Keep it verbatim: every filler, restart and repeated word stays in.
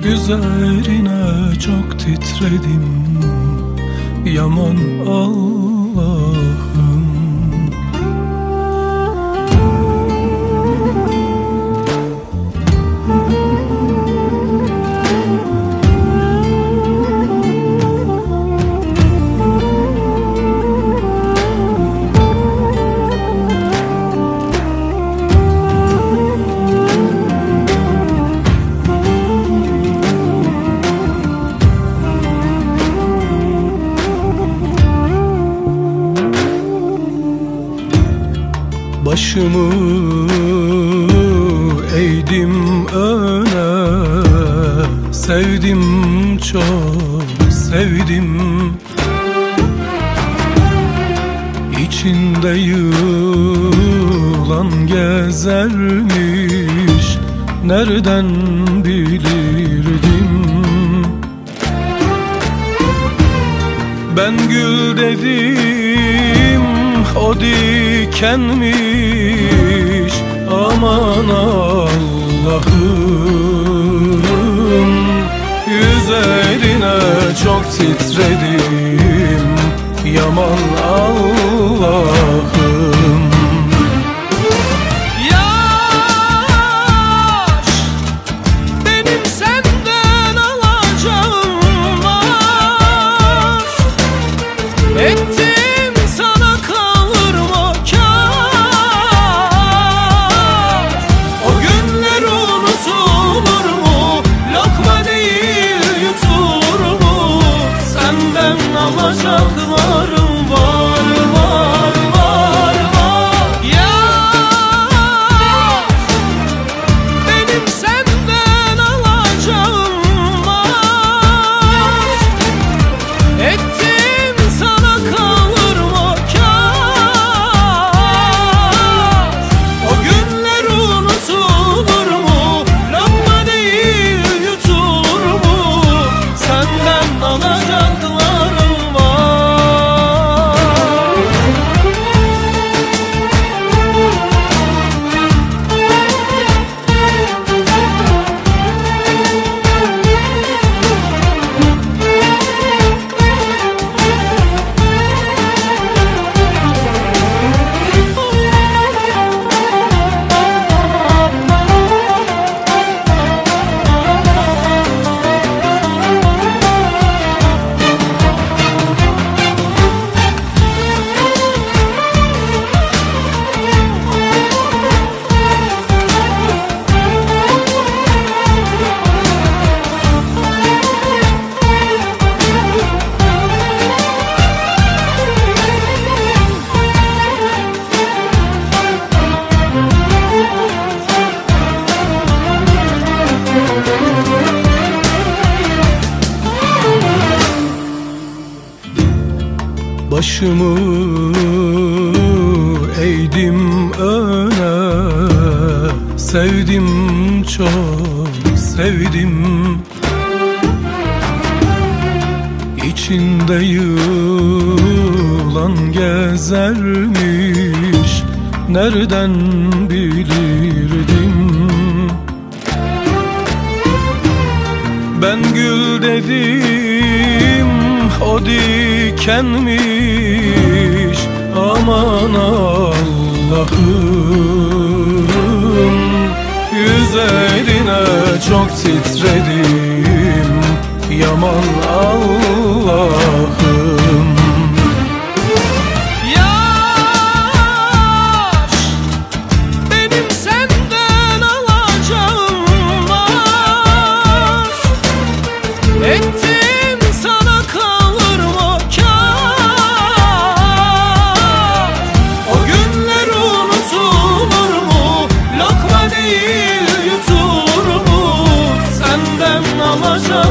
Üzerine çok titredim, yaman Allah'ım. Başımı eğdim öne, sevdim çok sevdim. İçinde yılan gezermiş, nereden bilirdim? Ben gül dedim, o dikenmiş, aman Allah'ım. Üzerine çok titredim, yaman Allah'ım. Yaş, benim senden alacağım var. Ettim alacaklarım var, var, var, var. Yaş, benim senden alacağım var. Ettim sana kalır mı kâr? O günler unutulur mu? Lokma değil yutulur mu? Senden alacaklarım. Başımı eğdim öne, sevdim çok sevdim. İçinde yılan gezermiş, nereden bilirdim? Ben gül dedim, o dikenmiş, aman Allah'ım. Üzerine çok titredim, yaman Allah'ım. Yaş, benim senden alacağım var. Ettim sana kalır mı kâr? O günler unutulur mu? Lokma değil yutulur mu? Senden alacağım.